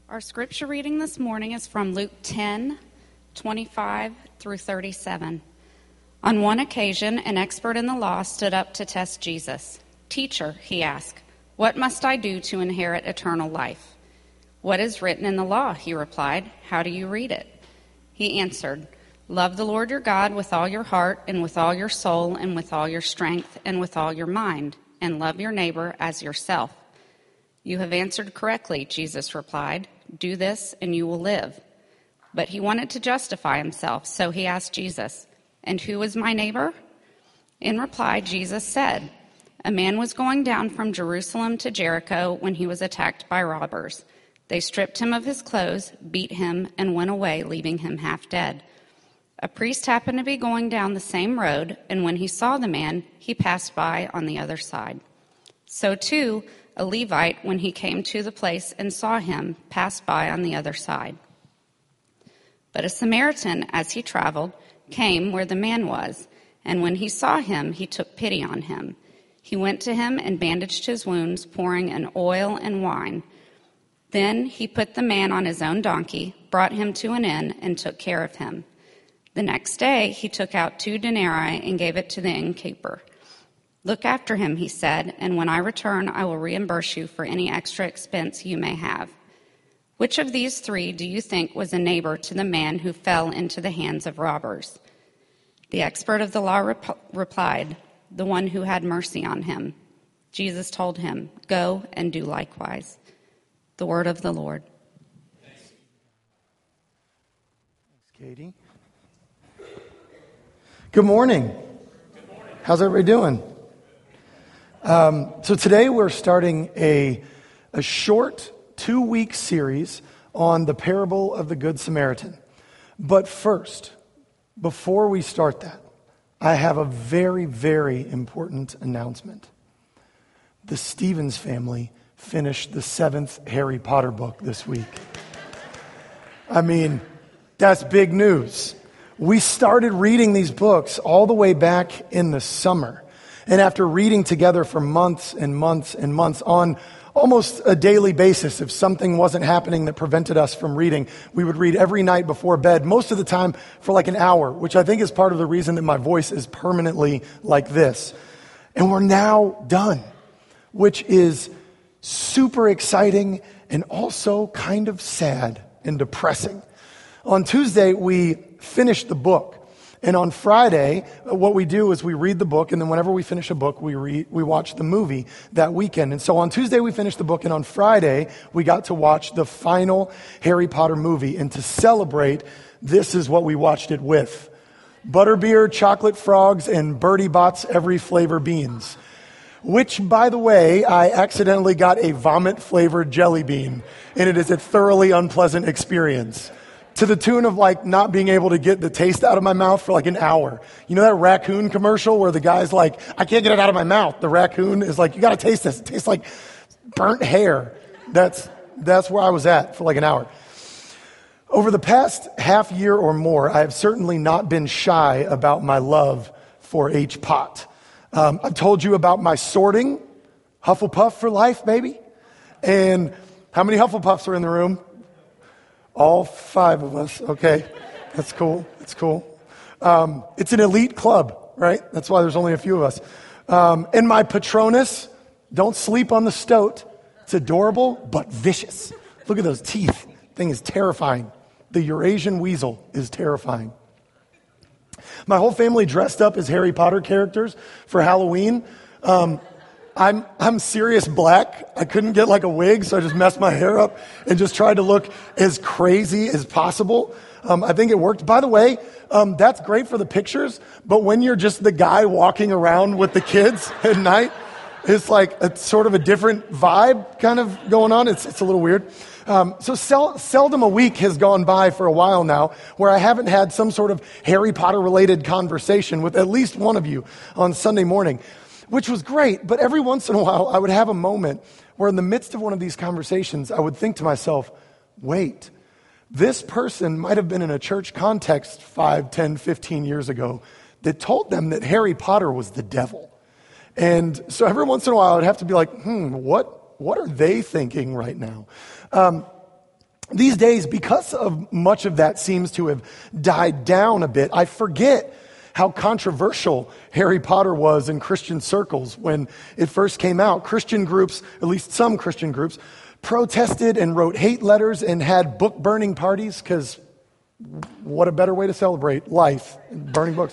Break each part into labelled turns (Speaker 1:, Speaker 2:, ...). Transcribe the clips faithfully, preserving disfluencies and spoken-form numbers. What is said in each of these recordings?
Speaker 1: Our scripture reading this morning is from Luke ten, twenty-five through thirty-seven. On one occasion, an expert in the law stood up to test Jesus. "Teacher," he asked, "what must I do to inherit eternal life?" "What is written in the law?" he replied. "How do you read it?" He answered, "Love the Lord your God with all your heart and with all your soul and with all your strength and with all your mind, and love your neighbor as yourself." "You have answered correctly," Jesus replied. "Do this and you will live." But he wanted to justify himself, so he asked Jesus, "And who is my neighbor?" In reply, Jesus said, "A man was going down from Jerusalem to Jericho when he was attacked by robbers. They stripped him of his clothes, beat him, and went away, leaving him half dead. A priest happened to be going down the same road, and when he saw the man, he passed by on the other side. So too, a Levite, when he came to the place and saw him, passed by on the other side. But a Samaritan, as he traveled, came where the man was, and when he saw him, he took pity on him. He went to him and bandaged his wounds, pouring in oil and wine. Then he put the man on his own donkey, brought him to an inn, and took care of him. The next day he took out two denarii and gave it to the innkeeper. 'Look after him,' he said, 'and when I return, I will reimburse you for any extra expense you may have.' Which of these three do you think was a neighbor to the man who fell into the hands of robbers?" The expert of the law rep- replied, "The one who had mercy on him." Jesus told him, "Go and do likewise." The word of the Lord.
Speaker 2: Thanks, Katie. Good morning.
Speaker 3: Good morning.
Speaker 2: How's everybody doing? Um, so today we're starting a, a short two-week series on the parable of the Good Samaritan. But first, before we start that, I have a very, very important announcement. The Stevens family finished the seventh Harry Potter book this week. I mean, that's big news. We started reading these books all the way back in the summer. And after reading together for months and months and months on almost a daily basis, if something wasn't happening that prevented us from reading, we would read every night before bed, most of the time for like an hour, which I think is part of the reason that my voice is permanently like this. And we're now done, which is super exciting and also kind of sad and depressing. On Tuesday, we finished the book. And on Friday, what we do is we read the book, and then whenever we finish a book, we read, we watch the movie that weekend. And so on Tuesday, we finished the book, and on Friday, we got to watch the final Harry Potter movie. And to celebrate, this is what we watched it with: butterbeer, chocolate frogs, and Bertie Bott's every flavor beans. Which, by the way, I accidentally got a vomit-flavored jelly bean, and it is a thoroughly unpleasant experience. To the tune of like not being able to get the taste out of my mouth for like an hour. You know that raccoon commercial where the guy's like, "I can't get it out of my mouth." The raccoon is like, "You got to taste this. It tastes like burnt hair." That's that's where I was at for like an hour. Over the past half year or more, I have certainly not been shy about my love for H. Pot. Um, I've told you about my sorting. Hufflepuff for life, baby. And how many Hufflepuffs are in the room? All five of us. Okay. That's cool. That's cool. Um, it's an elite club, right? That's why there's only a few of us. Um, and my Patronus, don't sleep on the stoat. It's adorable, but vicious. Look at those teeth. Thing is terrifying. The Eurasian weasel is terrifying. My whole family dressed up as Harry Potter characters for Halloween. Um, I'm I'm Sirius Black. I couldn't get like a wig, so I just messed my hair up and just tried to look as crazy as possible. Um, I think it worked. By the way, um, that's great for the pictures, but when you're just the guy walking around with the kids at night, it's like a sort of a different vibe kind of going on. It's it's a little weird. Um, so sel- seldom a week has gone by for a while now where I haven't had some sort of Harry Potter related conversation with at least one of you on Sunday morning, which was great. But every once in a while, I would have a moment where in the midst of one of these conversations, I would think to myself, wait, this person might have been in a church context five, ten, fifteen years ago that told them that Harry Potter was the devil. And so every once in a while, I'd have to be like, hmm, what, what are they thinking right now? Um, these days, because of much of that seems to have died down a bit, I forget how controversial Harry Potter was in Christian circles when it first came out. Christian groups, at least some Christian groups, protested and wrote hate letters and had book burning parties, because what a better way to celebrate life, burning books.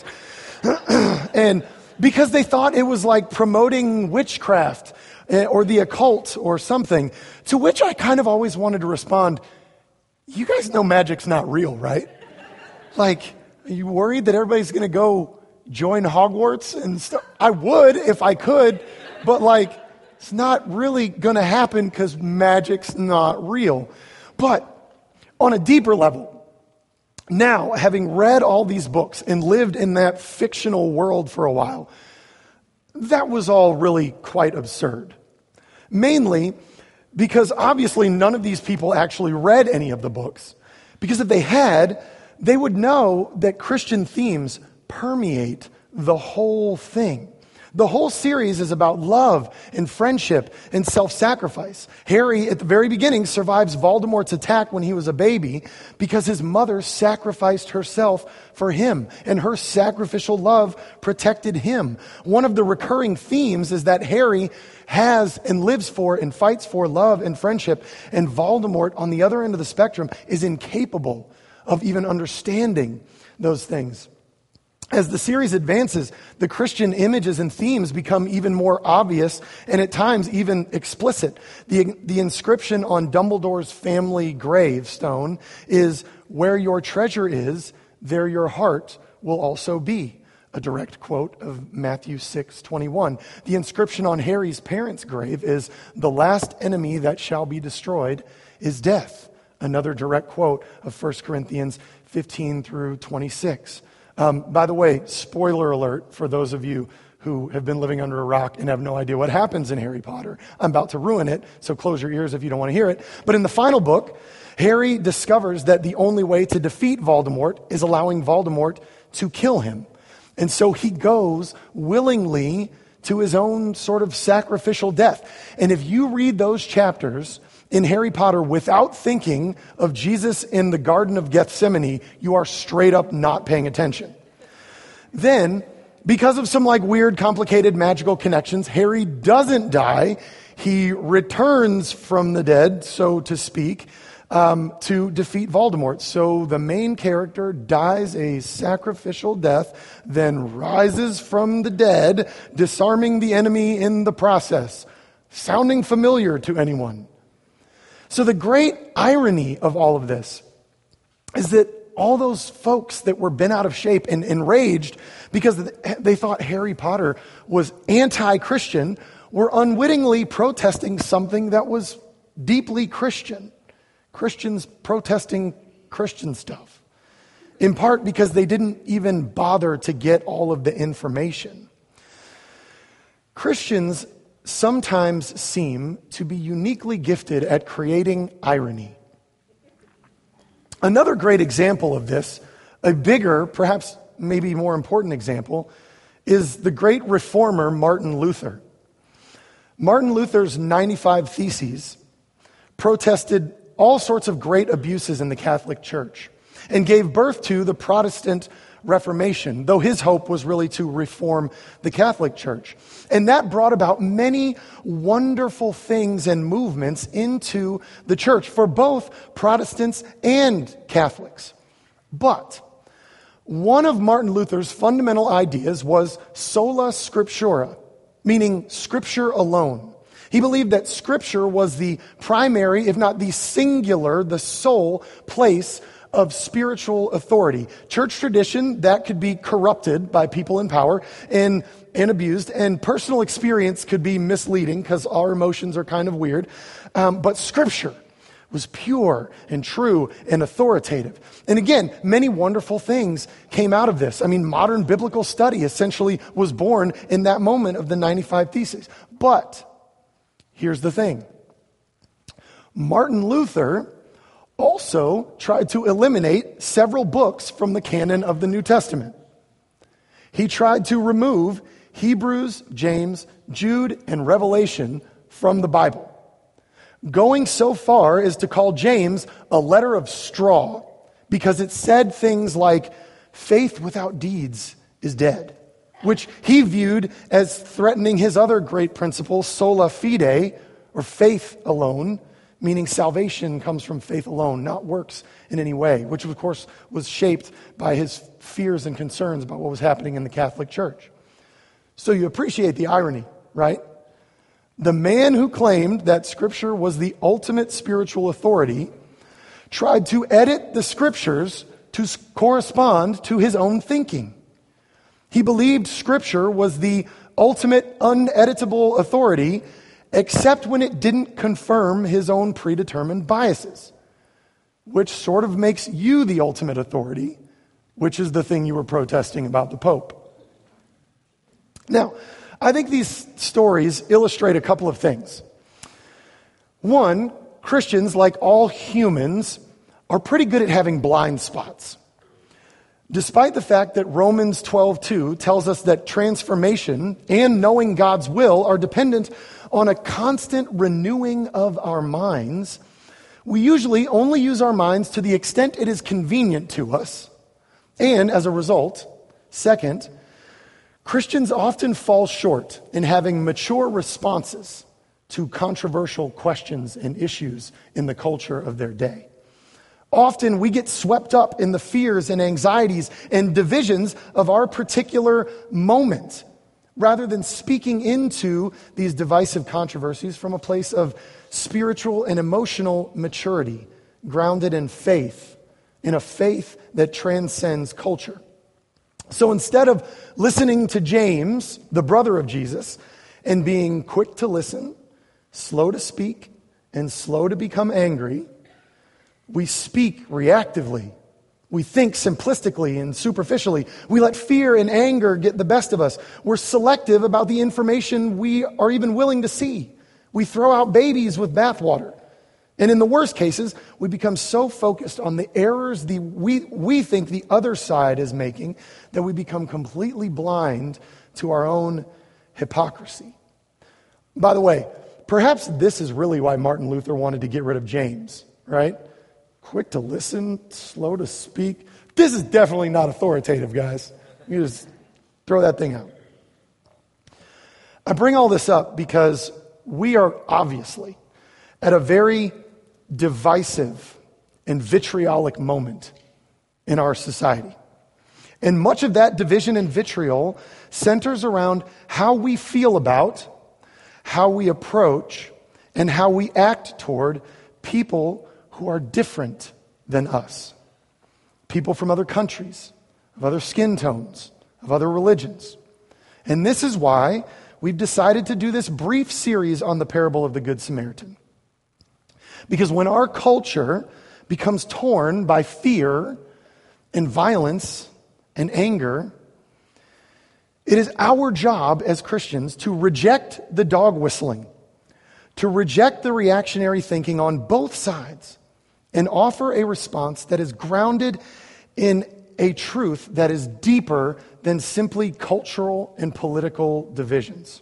Speaker 2: And because they thought it was like promoting witchcraft or the occult or something, to which I kind of always wanted to respond, you guys know magic's not real, right? Like, are you worried that everybody's going to go join Hogwarts and stuff? I would if I could, but like, it's not really going to happen because magic's not real. But on a deeper level, now, having read all these books and lived in that fictional world for a while, that was all really quite absurd. Mainly because obviously none of these people actually read any of the books. Because if they had, they would know that Christian themes permeate the whole thing. The whole series is about love and friendship and self-sacrifice. Harry, at the very beginning, survives Voldemort's attack when he was a baby because his mother sacrificed herself for him, and her sacrificial love protected him. One of the recurring themes is that Harry has and lives for and fights for love and friendship, and Voldemort, on the other end of the spectrum, is incapable of even understanding those things. As the series advances, the Christian images and themes become even more obvious and at times even explicit. The, the inscription on Dumbledore's family gravestone is, "Where your treasure is, there your heart will also be." A direct quote of Matthew six twenty-one. The inscription on Harry's parents' grave is, "The last enemy that shall be destroyed is death." Another direct quote of First Corinthians fifteen through twenty-six. Um, by the way, spoiler alert for those of you who have been living under a rock and have no idea what happens in Harry Potter. I'm about to ruin it, so close your ears if you don't want to hear it. But in the final book, Harry discovers that the only way to defeat Voldemort is allowing Voldemort to kill him. And so he goes willingly to his own sort of sacrificial death. And if you read those chapters in Harry Potter without thinking of Jesus in the Garden of Gethsemane, you are straight up not paying attention. Then, because of some like weird, complicated, magical connections, Harry doesn't die. He returns from the dead, so to speak, um, to defeat Voldemort. So the main character dies a sacrificial death, then rises from the dead, disarming the enemy in the process. Sounding familiar to anyone? So the great irony of all of this is that all those folks that were bent out of shape and enraged because they thought Harry Potter was anti-Christian were unwittingly protesting something that was deeply Christian. Christians protesting Christian stuff. In part because they didn't even bother to get all of the information. Christians sometimes seem to be uniquely gifted at creating irony. Another great example of this, a bigger, perhaps maybe more important example, is the great reformer Martin Luther. Martin Luther's ninety-five Theses protested all sorts of great abuses in the Catholic Church and gave birth to the Protestant Reformation, though his hope was really to reform the Catholic Church. And that brought about many wonderful things and movements into the church for both Protestants and Catholics. But one of Martin Luther's fundamental ideas was sola scriptura, meaning scripture alone. He believed that scripture was the primary, if not the singular, the sole place of spiritual authority. Church tradition, that could be corrupted by people in power and, and abused, and personal experience could be misleading because our emotions are kind of weird. Um, but Scripture was pure and true and authoritative. And again, many wonderful things came out of this. I mean, modern biblical study essentially was born in that moment of the ninety-five Theses. But here's the thing. Martin Luther also tried to eliminate several books from the canon of the New Testament. He tried to remove Hebrews, James, Jude, and Revelation from the Bible. going so far as to call James a letter of straw because it said things like, faith without deeds is dead, which he viewed as threatening his other great principle, sola fide, or faith alone, meaning salvation comes from faith alone, not works in any way, which of course was shaped by his fears and concerns about what was happening in the Catholic Church. So you appreciate the irony, right? The man who claimed that Scripture was the ultimate spiritual authority tried to edit the Scriptures to correspond to his own thinking. He believed Scripture was the ultimate uneditable authority, except when it didn't confirm his own predetermined biases, which sort of makes you the ultimate authority, which is the thing you were protesting about the Pope. Now, I think these stories illustrate a couple of things. One, Christians, like all humans, are pretty good at having blind spots. Despite the fact that Romans twelve two tells us that transformation and knowing God's will are dependent on a constant renewing of our minds, we usually only use our minds to the extent it is convenient to us. And as a result, second, Christians often fall short in having mature responses to controversial questions and issues in the culture of their day. Often we get swept up in the fears and anxieties and divisions of our particular moment, rather than speaking into these divisive controversies from a place of spiritual and emotional maturity, grounded in faith, in a faith that transcends culture. So instead of listening to James, the brother of Jesus, and being quick to listen, slow to speak, and slow to become angry, we speak reactively. We think simplistically and superficially. We let fear and anger get the best of us. We're selective about the information we are even willing to see. We throw out babies with bathwater. And in the worst cases, we become so focused on the errors the, we, we think the other side is making that we become completely blind to our own hypocrisy. By the way, perhaps this is really why Martin Luther wanted to get rid of James, right? Quick to listen, slow to speak. This is definitely not authoritative, guys. You just throw that thing out. I bring all this up because we are obviously at a very divisive and vitriolic moment in our society. And much of that division and vitriol centers around how we feel about, how we approach, and how we act toward people who are different than us. People from other countries, of other skin tones, of other religions. And this is why we've decided to do this brief series on the parable of the Good Samaritan. Because when our culture becomes torn by fear and violence and anger, it is our job as Christians to reject the dog whistling, to reject the reactionary thinking on both sides, and offer a response that is grounded in a truth that is deeper than simply cultural and political divisions.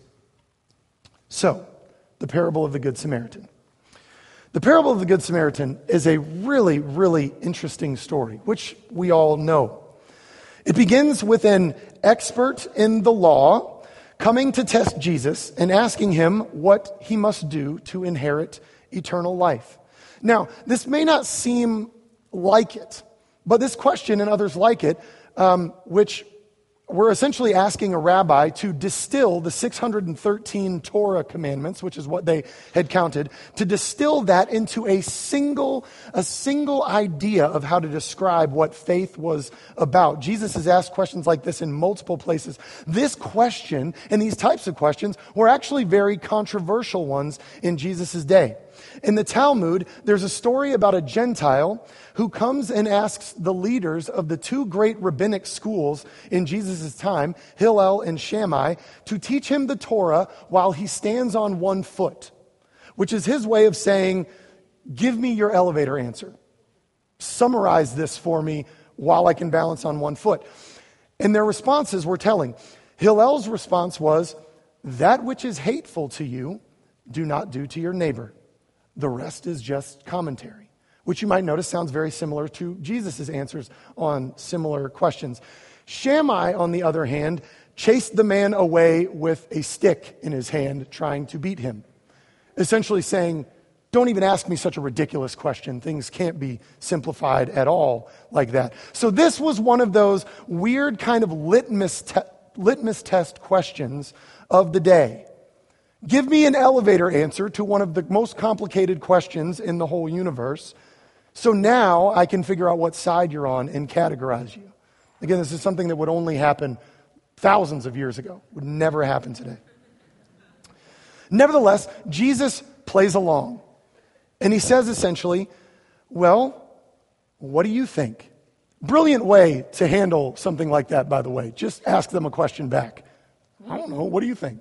Speaker 2: So, the parable of the Good Samaritan. The parable of the Good Samaritan is a really, really interesting story, which we all know. It begins with an expert in the law coming to test Jesus and asking him what he must do to inherit eternal life. Now, this may not seem like it, but this question and others like it, um, which we're essentially asking a rabbi to distill the six hundred thirteen Torah commandments, which is what they had counted, to distill that into a single, a single idea of how to describe what faith was about. Jesus has asked questions like this in multiple places. This question and these types of questions were actually very controversial ones in Jesus' day. In the Talmud, there's a story about a Gentile who comes and asks the leaders of the two great rabbinic schools in Jesus' time, Hillel and Shammai, to teach him the Torah while he stands on one foot, which is his way of saying, give me your elevator answer. Summarize this for me while I can balance on one foot. And their responses were telling. Hillel's response was, that which is hateful to you, do not do to your neighbor. The rest is just commentary, which you might notice sounds very similar to Jesus' answers on similar questions. Shammai, on the other hand, chased the man away with a stick in his hand, trying to beat him, essentially saying, don't even ask me such a ridiculous question. Things can't be simplified at all like that. So this was one of those weird kind of litmus, te- litmus test questions of the day. Give me an elevator answer to one of the most complicated questions in the whole universe, so now I can figure out what side you're on and categorize you. Again, this is something that would only happen thousands of years ago. Would never happen today. Nevertheless, Jesus plays along. And he says essentially, well, what do you think? Brilliant way to handle something like that, by the way. Just ask them a question back. I don't know. What do you think?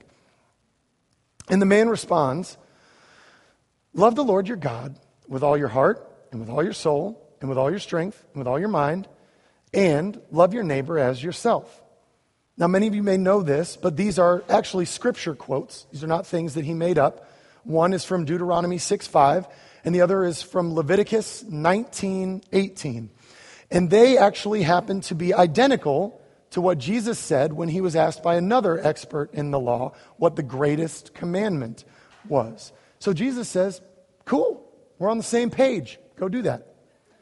Speaker 2: And the man responds, love the Lord your God with all your heart and with all your soul and with all your strength and with all your mind, and love your neighbor as yourself. Now, many of you may know this, but these are actually scripture quotes. These are not things that he made up. One is from Deuteronomy six five, and the other is from Leviticus nineteen eighteen. And they actually happen to be identical to what Jesus said when he was asked by another expert in the law what the greatest commandment was. So Jesus says, cool, we're on the same page. Go do that.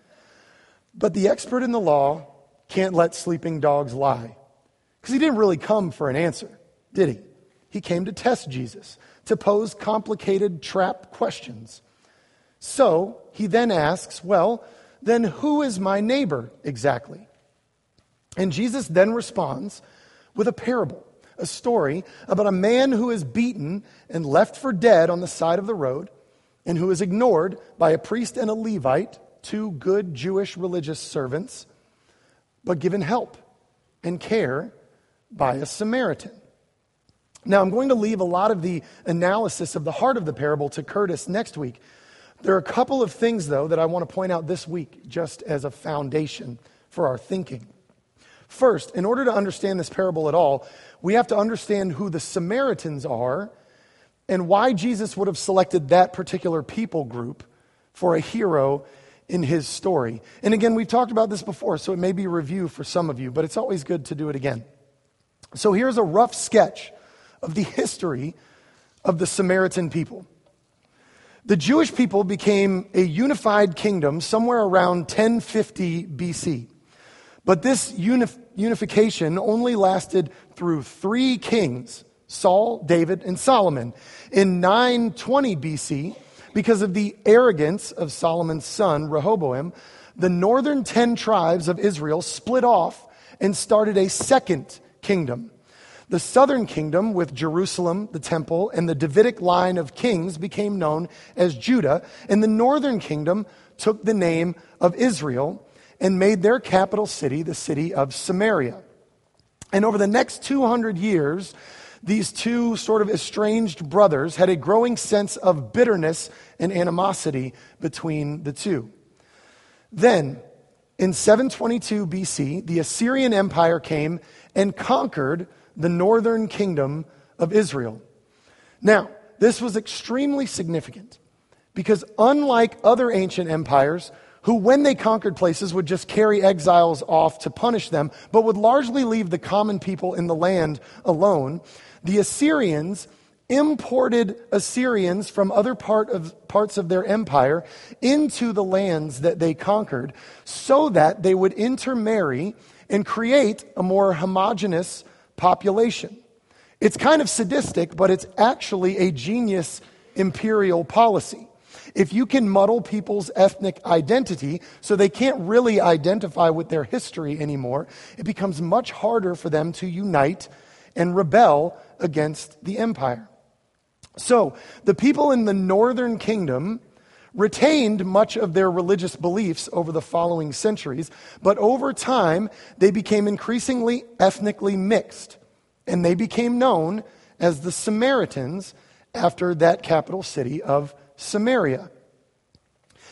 Speaker 2: But the expert in the law can't let sleeping dogs lie. Because he didn't really come for an answer, did he? He came to test Jesus, to pose complicated trap questions. So he then asks, well, then who is my neighbor exactly? And Jesus then responds with a parable, a story about a man who is beaten and left for dead on the side of the road, and who is ignored by a priest and a Levite, two good Jewish religious servants, but given help and care by a Samaritan. Now, I'm going to leave a lot of the analysis of the heart of the parable to Curtis next week. There are a couple of things, though, that I want to point out this week just as a foundation for our thinking. First, in order to understand this parable at all, we have to understand who the Samaritans are and why Jesus would have selected that particular people group for a hero in his story. And again, we've talked about this before, so it may be a review for some of you, but it's always good to do it again. So here's a rough sketch of the history of the Samaritan people. The Jewish people became a unified kingdom somewhere around ten fifty B C. But this unif- unification only lasted through three kings, Saul, David, and Solomon. In nine twenty B C, because of the arrogance of Solomon's son, Rehoboam, the northern ten tribes of Israel split off and started a second kingdom. The southern kingdom, with Jerusalem, the temple, and the Davidic line of kings, became known as Judah, and the northern kingdom took the name of Israel and made their capital city the city of Samaria. And over the next two hundred years, these two sort of estranged brothers had a growing sense of bitterness and animosity between the two. Then, in seven twenty-two B C, the Assyrian Empire came and conquered the northern kingdom of Israel. Now, this was extremely significant because unlike other ancient empires, who when they conquered places would just carry exiles off to punish them, but would largely leave the common people in the land alone, the Assyrians imported Assyrians from other part of, parts of their empire into the lands that they conquered so that they would intermarry and create a more homogeneous population. It's kind of sadistic, but it's actually a genius imperial policy. If you can muddle people's ethnic identity so they can't really identify with their history anymore, it becomes much harder for them to unite and rebel against the empire. So, the people in the northern kingdom retained much of their religious beliefs over the following centuries, but over time, they became increasingly ethnically mixed, and they became known as the Samaritans after that capital city of Samaria.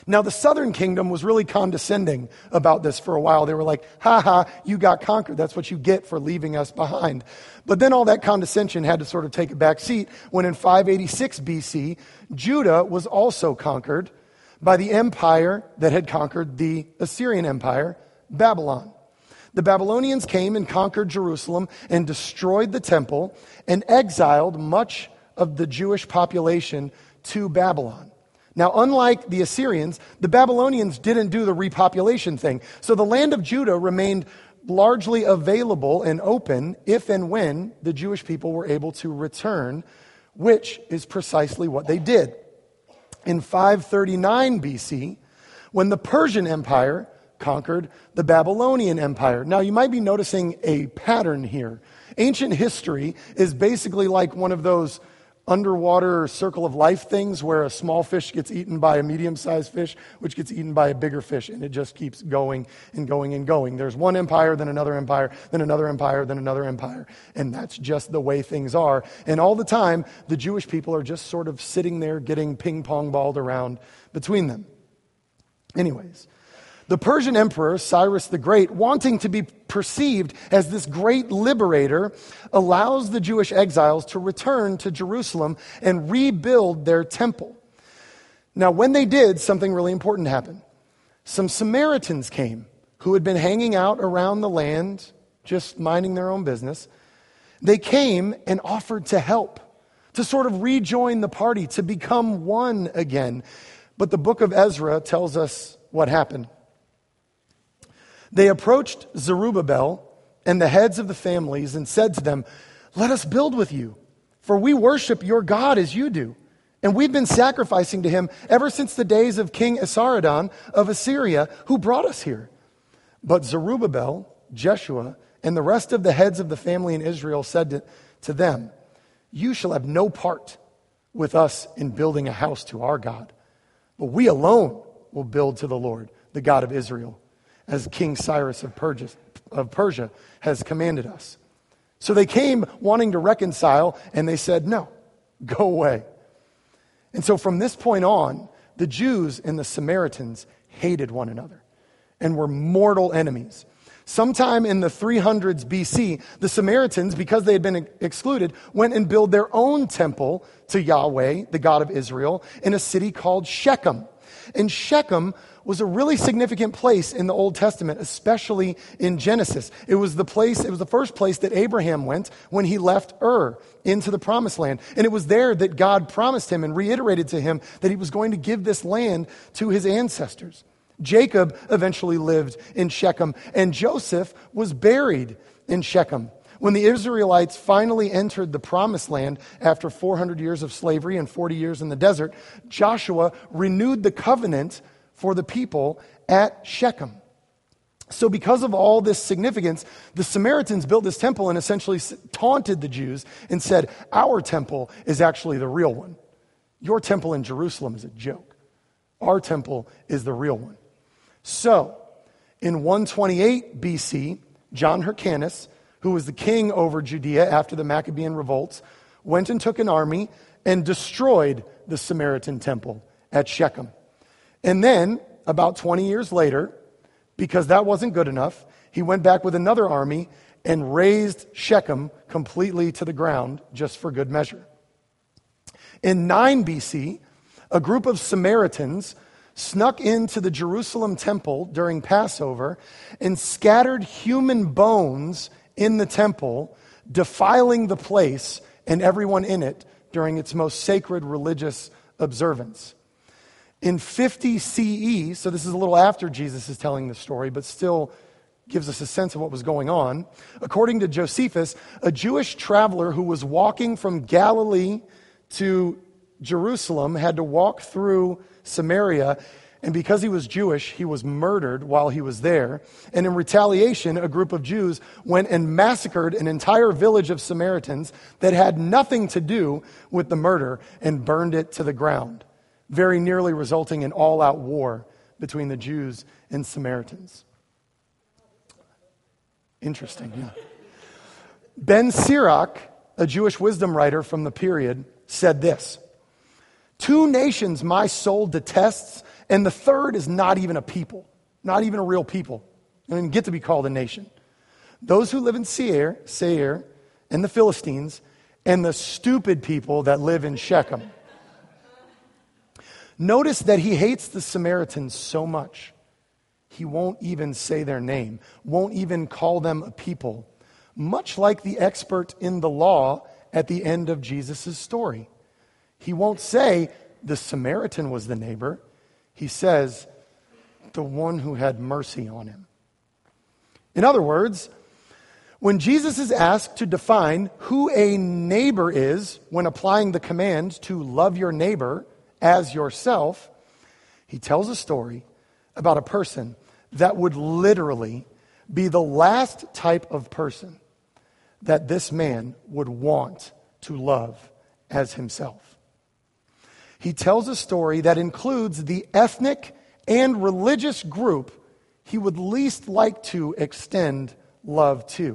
Speaker 2: Now, the southern kingdom was really condescending about this for a while. They were like, ha ha, you got conquered. That's what you get for leaving us behind. But then all that condescension had to sort of take a back seat when in five eighty-six B C, Judah was also conquered by the empire that had conquered the Assyrian Empire, Babylon. The Babylonians came and conquered Jerusalem and destroyed the temple and exiled much of the Jewish population to Babylon. Now, unlike the Assyrians, the Babylonians didn't do the repopulation thing. So the land of Judah remained largely available and open if and when the Jewish people were able to return, which is precisely what they did. In five thirty-nine B C, when the Persian Empire conquered the Babylonian Empire. Now, you might be noticing a pattern here. Ancient history is basically like one of those underwater circle of life things where a small fish gets eaten by a medium-sized fish, which gets eaten by a bigger fish, and it just keeps going and going and going. There's one empire, then another empire, then another empire, then another empire, and that's just the way things are. And all the time, the Jewish people are just sort of sitting there getting ping-pong balled around between them. Anyways, the Persian emperor, Cyrus the Great, wanting to be perceived as this great liberator, allows the Jewish exiles to return to Jerusalem and rebuild their temple. Now, when they did, something really important happened. Some Samaritans came who had been hanging out around the land, just minding their own business. They came and offered to help, to sort of rejoin the party, to become one again. But the book of Ezra tells us what happened. They approached Zerubbabel and the heads of the families and said to them, "Let us build with you, for we worship your God as you do. And we've been sacrificing to him ever since the days of King Esarhaddon of Assyria, who brought us here." But Zerubbabel, Jeshua, and the rest of the heads of the family in Israel said to, to them, "You shall have no part with us in building a house to our God, but we alone will build to the Lord, the God of Israel, as King Cyrus of Persia, of Persia has commanded us." So they came wanting to reconcile, and they said, "No, go away." And so from this point on, the Jews and the Samaritans hated one another and were mortal enemies. Sometime in the three hundreds B C, the Samaritans, because they had been excluded, went and built their own temple to Yahweh, the God of Israel, in a city called Shechem. And Shechem was a really significant place in the Old Testament, especially in Genesis. It was the place, it was the first place that Abraham went when he left Ur into the Promised Land. And it was there that God promised him and reiterated to him that he was going to give this land to his ancestors. Jacob eventually lived in Shechem, and Joseph was buried in Shechem. When the Israelites finally entered the Promised Land after four hundred years of slavery and forty years in the desert, Joshua renewed the covenant for the people at Shechem. So because of all this significance, the Samaritans built this temple and essentially taunted the Jews and said, "Our temple is actually the real one. Your temple in Jerusalem is a joke. Our temple is the real one." So, in one twenty-eight B C, John Hyrcanus, who was the king over Judea after the Maccabean revolts, went and took an army and destroyed the Samaritan temple at Shechem. And then, about twenty years later, because that wasn't good enough, he went back with another army and razed Shechem completely to the ground just for good measure. In nine B C, a group of Samaritans snuck into the Jerusalem temple during Passover and scattered human bones in the temple, defiling the place and everyone in it during its most sacred religious observance. In fifty C E, so this is a little after Jesus is telling the story, but still gives us a sense of what was going on. According to Josephus, a Jewish traveler who was walking from Galilee to Jerusalem had to walk through Samaria, and because he was Jewish, he was murdered while he was there. And in retaliation, a group of Jews went and massacred an entire village of Samaritans that had nothing to do with the murder and burned it to the ground, very nearly resulting in all-out war between the Jews and Samaritans. Interesting, yeah. Ben Sirach, a Jewish wisdom writer from the period, said this: "Two nations my soul detests And the third is not even a people, not even a real people. They don't even get to be called a nation. Those who live in Seir, Seir, and the Philistines, and the stupid people that live in Shechem. Notice that he hates the Samaritans so much, he won't even say their name, won't even call them a people, much like the expert in the law at the end of Jesus' story. He won't say the Samaritan was the neighbor. He says the one who had mercy on him. In other words, when Jesus is asked to define who a neighbor is when applying the command to love your neighbor as yourself, he tells a story about a person that would literally be the last type of person that this man would want to love as himself. He tells a story that includes the ethnic and religious group he would least like to extend love to.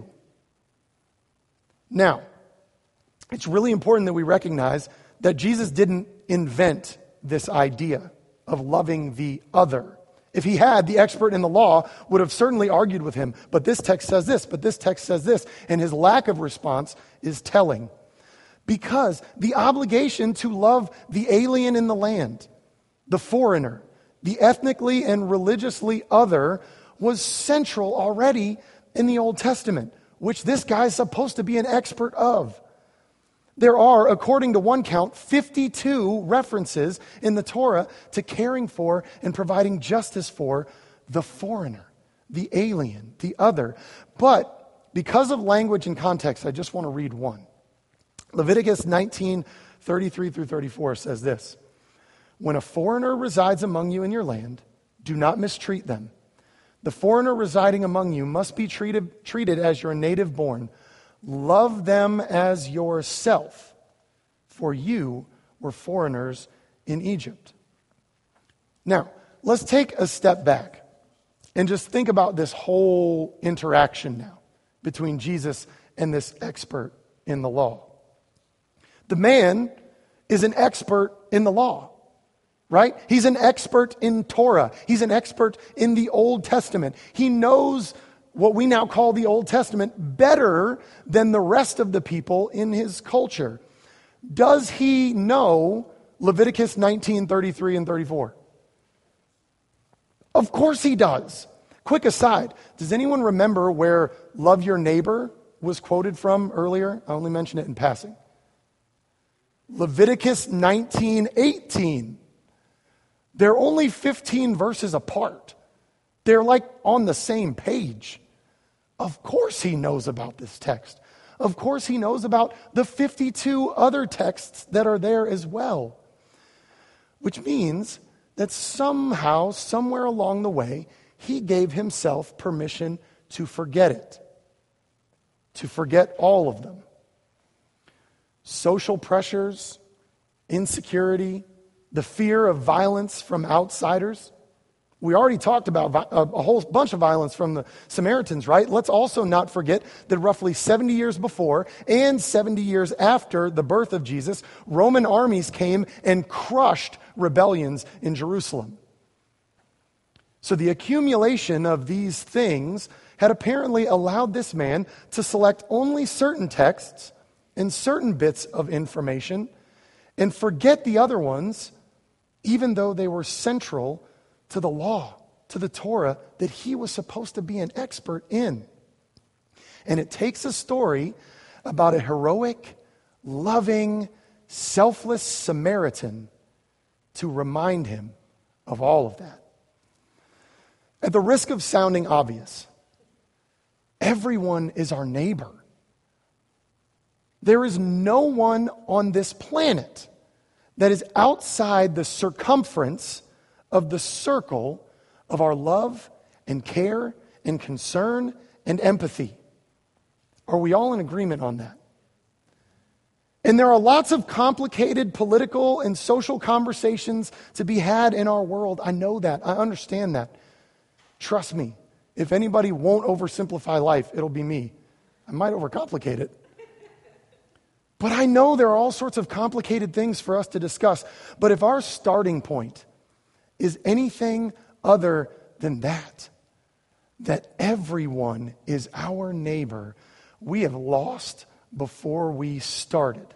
Speaker 2: Now, it's really important that we recognize that Jesus didn't invent this idea of loving the other. If he had, the expert in the law would have certainly argued with him. But this text says this, but this text says this. And his lack of response is telling. Because the obligation to love the alien in the land, the foreigner, the ethnically and religiously other, was central already in the Old Testament, which this guy is supposed to be an expert of. There are, according to one count, fifty-two references in the Torah to caring for and providing justice for the foreigner, the alien, the other. But because of language and context, I just want to read one. Leviticus nineteen, thirty-three through thirty-four says this: "When a foreigner resides among you in your land, do not mistreat them. The foreigner residing among you must be treated, treated as your native born. Love them as yourself, for you were foreigners in Egypt." Now, let's take a step back and just think about this whole interaction now between Jesus and this expert in the law. The man is an expert in the law, right? He's an expert in Torah. He's an expert in the Old Testament. He knows what we now call the Old Testament better than the rest of the people in his culture. Does he know Leviticus nineteen, thirty-three and thirty-four? Of course he does. Quick aside, does anyone remember where love your neighbor was quoted from earlier? I only mentioned it in passing. Leviticus nineteen, eighteen. They're only fifteen verses apart. They're like on the same page. Of course he knows about this text. Of course he knows about the fifty-two other texts that are there as well. Which means that somehow, somewhere along the way, he gave himself permission to forget it. To forget all of them. Social pressures, insecurity, the fear of violence from outsiders. We already talked about a whole bunch of violence from the Samaritans, right? Let's also not forget that roughly seventy years before and seventy years after the birth of Jesus, Roman armies came and crushed rebellions in Jerusalem. So the accumulation of these things had apparently allowed this man to select only certain texts and certain bits of information and forget the other ones, even though they were central to the law, to the Torah that he was supposed to be an expert in. And it takes a story about a heroic, loving, selfless Samaritan to remind him of all of that. At the risk of sounding obvious, everyone is our neighbor. There is no one on this planet that is outside the circumference of the circle of our love and care and concern and empathy. Are we all in agreement on that? And there are lots of complicated political and social conversations to be had in our world. I know that. I understand that. Trust me, if anybody won't oversimplify life, it'll be me. I might overcomplicate it. But I know there are all sorts of complicated things for us to discuss. But if our starting point is anything other than that. That everyone is our neighbor. We have lost before we started.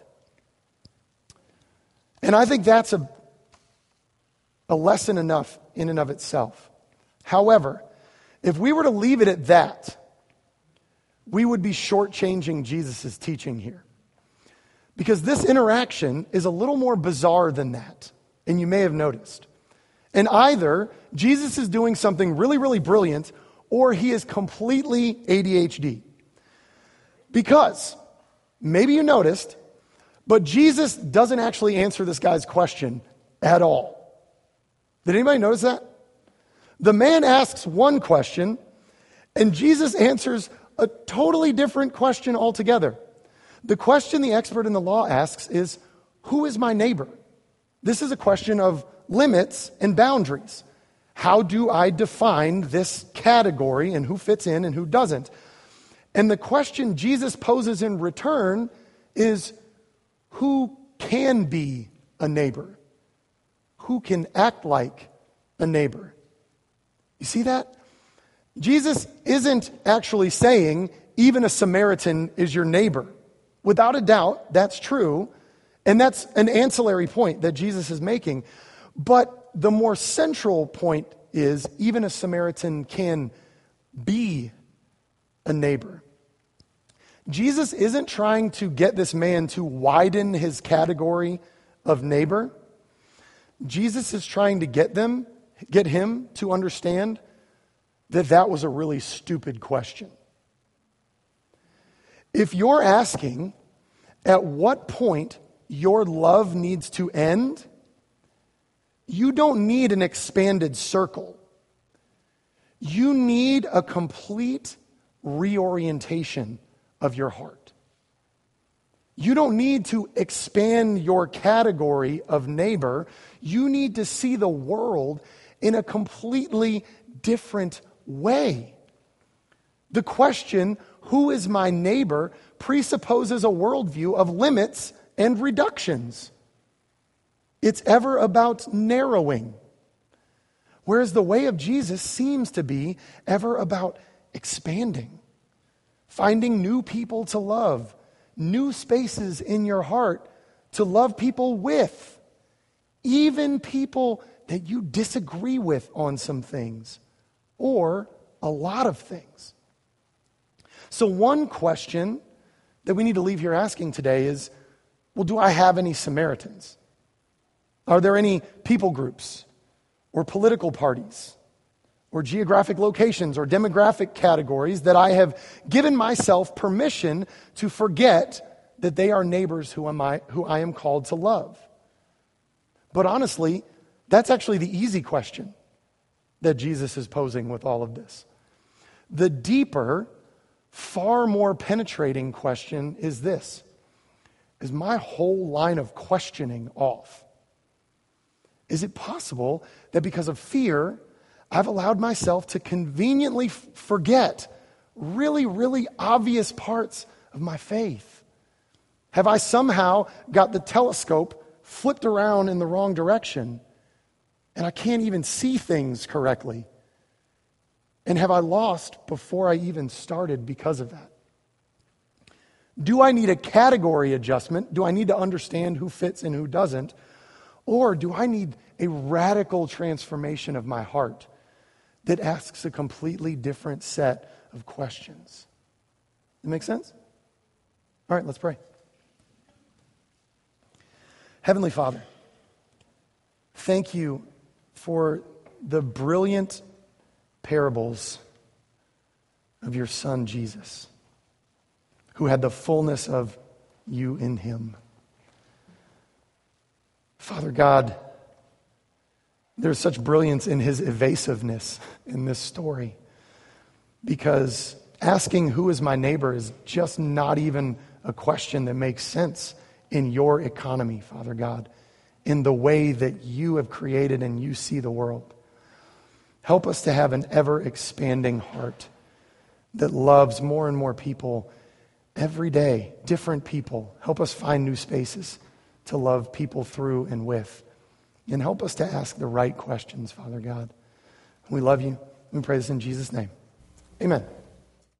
Speaker 2: And I think that's a, a lesson enough in and of itself. However, if we were to leave it at that, we would be shortchanging Jesus' teaching here. Because this interaction is a little more bizarre than that, and you may have noticed. And either Jesus is doing something really, really brilliant, or he is completely A D H D. Because, maybe you noticed, but Jesus doesn't actually answer this guy's question at all. Did anybody notice that? The man asks one question, and Jesus answers a totally different question altogether. The question the expert in the law asks is, who is my neighbor? This is a question of limits and boundaries. How do I define this category and who fits in and who doesn't? And the question Jesus poses in return is, who can be a neighbor? Who can act like a neighbor? You see that? Jesus isn't actually saying even a Samaritan is your neighbor. Without a doubt, that's true. And that's an ancillary point that Jesus is making. But the more central point is even a Samaritan can be a neighbor. Jesus isn't trying to get this man to widen his category of neighbor. Jesus is trying to get them, get him to understand that that was a really stupid question. If you're asking at what point your love needs to end, you don't need an expanded circle. You need a complete reorientation of your heart. You don't need to expand your category of neighbor. You need to see the world in a completely different way. The question, who is my neighbor, presupposes a worldview of limits and reductions. It's ever about narrowing. Whereas the way of Jesus seems to be ever about expanding. Finding new people to love. New spaces in your heart to love people with. Even people that you disagree with on some things. Or a lot of things. So one question that we need to leave here asking today is, well, do I have any Samaritans? Are there any people groups or political parties or geographic locations or demographic categories that I have given myself permission to forget that they are neighbors who am I, who I am called to love? But honestly, that's actually the easy question that Jesus is posing with all of this. The deeper, far more penetrating question is this: is my whole line of questioning off? Is it possible that because of fear, I've allowed myself to conveniently f- forget really, really obvious parts of my faith? Have I somehow got the telescope flipped around in the wrong direction and I can't even see things correctly? And have I lost before I even started because of that? Do I need a category adjustment? Do I need to understand who fits and who doesn't? Or do I need a radical transformation of my heart that asks a completely different set of questions? Does that make sense? All right, let's pray. Heavenly Father, thank you for the brilliant parables of your Son, Jesus, who had the fullness of you in him. Father God, there's such brilliance in his evasiveness in this story, because asking who is my neighbor is just not even a question that makes sense in your economy, Father God, in the way that you have created and you see the world. Help us to have an ever-expanding heart that loves more and more people every day, different people. Help us find new spaces to love people through and with. And help us to ask the right questions, Father God. We love you. We pray this in Jesus' name. Amen.